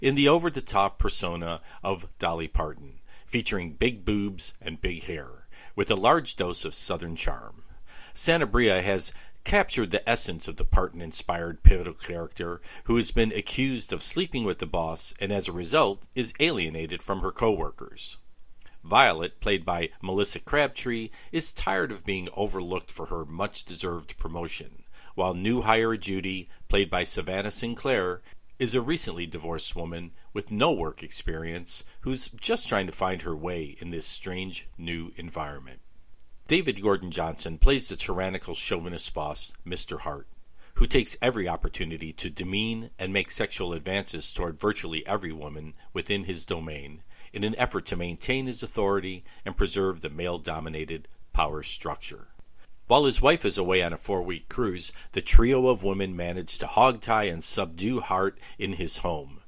in the over-the-top persona of Dolly Parton, featuring big boobs and big hair, with a large dose of Southern charm. Sanabria has captured the essence of the Parton-inspired pivotal character who has been accused of sleeping with the boss and as a result is alienated from her co-workers. Violet, played by Melissa Crabtree, is tired of being overlooked for her much-deserved promotion, while new hire Judy, played by Savannah Sinclair, is a recently divorced woman with no work experience who's just trying to find her way in this strange new environment. David Gordon Johnson plays the tyrannical chauvinist boss, Mr. Hart, who takes every opportunity to demean and make sexual advances toward virtually every woman within his domain in an effort to maintain his authority and preserve the male-dominated power structure. While his wife is away on a 4-week cruise, the trio of women manage to hogtie and subdue Hart in his home,